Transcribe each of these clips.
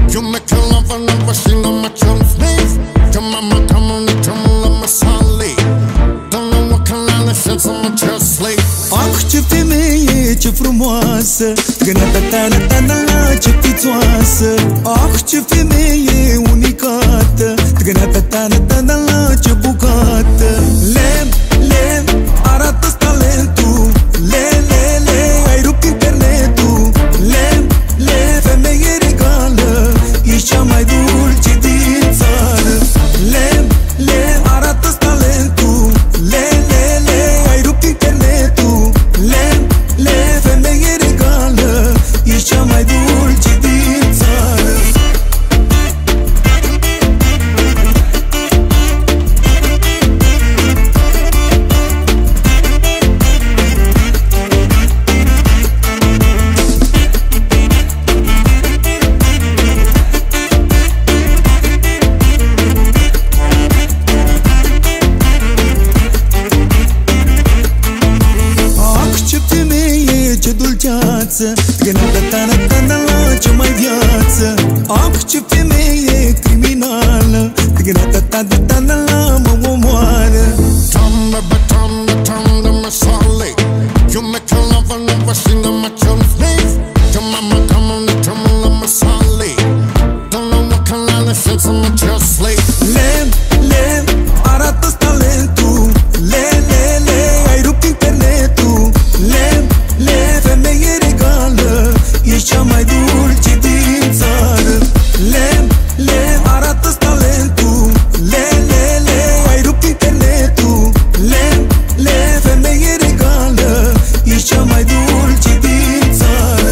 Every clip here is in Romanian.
You make your love and never she know my child's knees. Your mama come on the trouble of my solid. Don't know what kind of sense I'm just sleep. Ah, ce femeie, ce frumoasă, gânătă ta, ce fițoasă. Ah, ce femeie unicată, gânătă ta, ce bucată. Lem, arată-ți talentul. Le, ai rupt internetul. Lem, femeie regală, ești cea mai dulce din țară. Lem, arată-ți talentul. Le, ai rupt internetul. Lem, femeie regală, ești cea mai dulce din țară. Gânătă ta, ce mai viață. Ah, ce femeie criminală, gânătă ta, mă omoară. Tom, my solid. You make your love and never she know my child's knees. Your mama come on the trouble of my solid. Don't know what kind of sense I'm just sleep. Lem, arată-ți talentul. Le, ai rupt internetul. Lem, femeie regală, ești cea mai dulce din țară. Lem, arată-ți talentul. Le, ai rupt internetul. Lem, femeie regală, ești cea mai dulce din țară.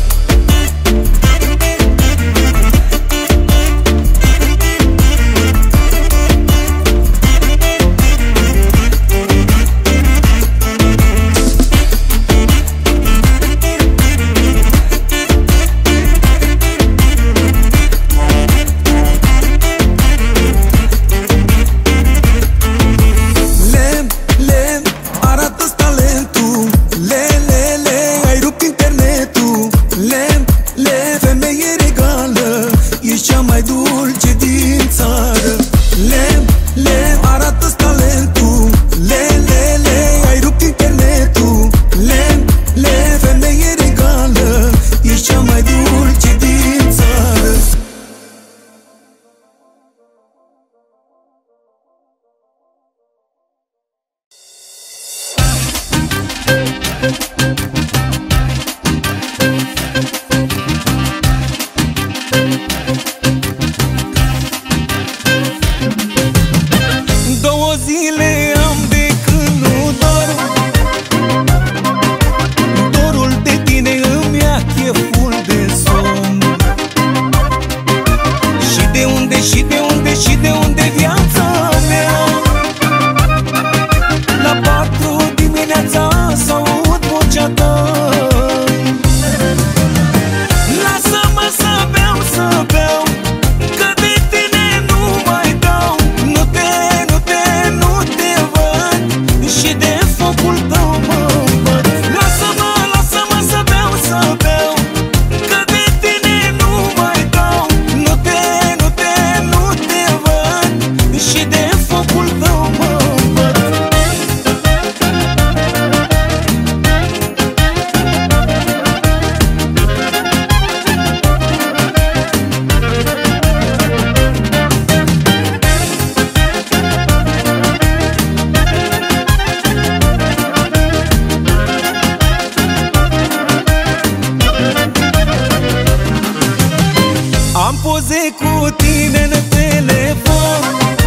poze cu tine în telefon.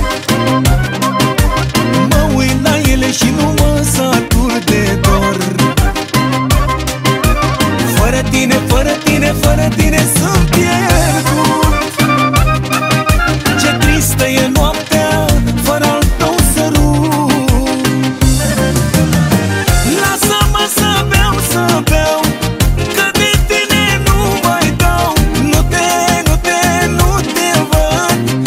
Mă uit la ele și nu mă satur de dor. Fără tine, fără tine, fără tine sunt pierdut. Ce tristă e noaptea fără al tău sărut. Lasă-mă să beau, să beau, că de tine nu mai dau. Nu te văd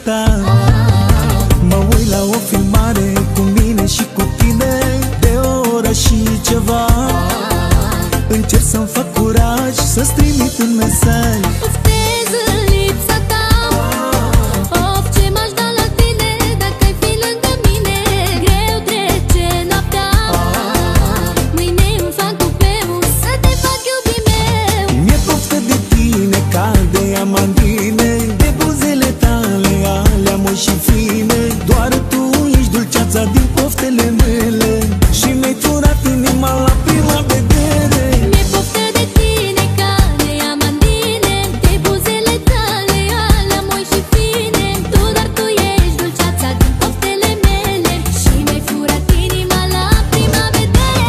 ta. Mă uit la o filmare cu mine și cu tine de o oră și ceva. Încerc să-mi fac curaj să-ți trimit un mesaj. Păstrez în lipsa ta. Of, ce m-aș da la tine dacă ai fi lângă mine. Greu trece noaptea, mâine îmi fac tupeul să te fac iubit meu. Mi-e poftă de tine ca de amandine, de buzele tale alea moi și fine. Doar tu ești dulceața din poftele mele și mi-ai furat inima la prima vedere. Mi-e poftă de tine ca de amandine, de buzele tale alea moi și fine. Doar tu ești dulceața din poftele mele și mi-ai furat inima la prima vedere.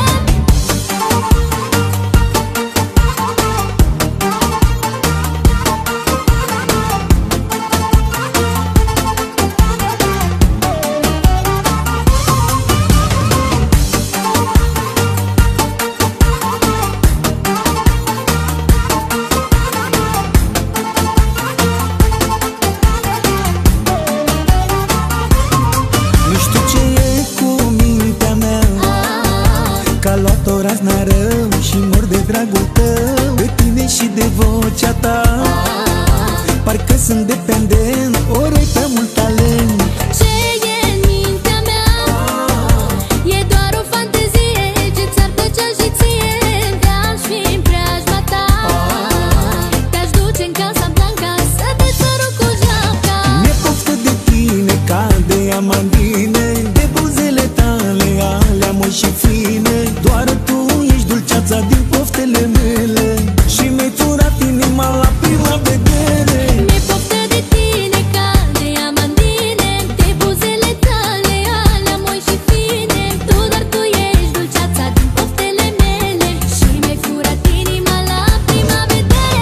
Nu știu ce e cu mintea mea, că a luat o razna rău și mor de dragul tău, de tine și de vocea ta. Parcă sunt dependent, ori ai prea mult talent. Ce e în mintea mea e doar o fantezie ce ți-ar plăcea și ție. Te-aș fi în preajma ta, te-aș duce în Casa Blanca să te sărut cu geamca. Mi-e poftă de tine ca de amandine, de buzele tale alea moi și fine. Doar tu ești dulceața din poftele mele și mi-ai furat inima la prima vedere. Mi-e poftă de tine ca de amandine, de buzele tale alea moi și fine. Doar tu ești dulceața din poftele mele și mi-ai furat inima la prima vedere.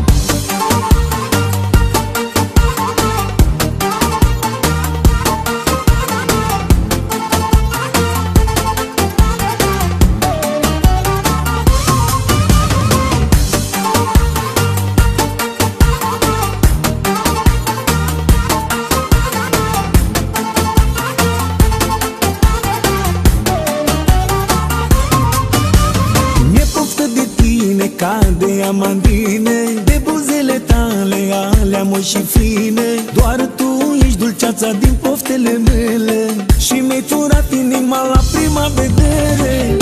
Mi-e poftă de tine ca de amandine, de buzele tale alea moi și fine. Doar tu ești dulceața din poftele mele și mi-ai furat inima la prima vedere.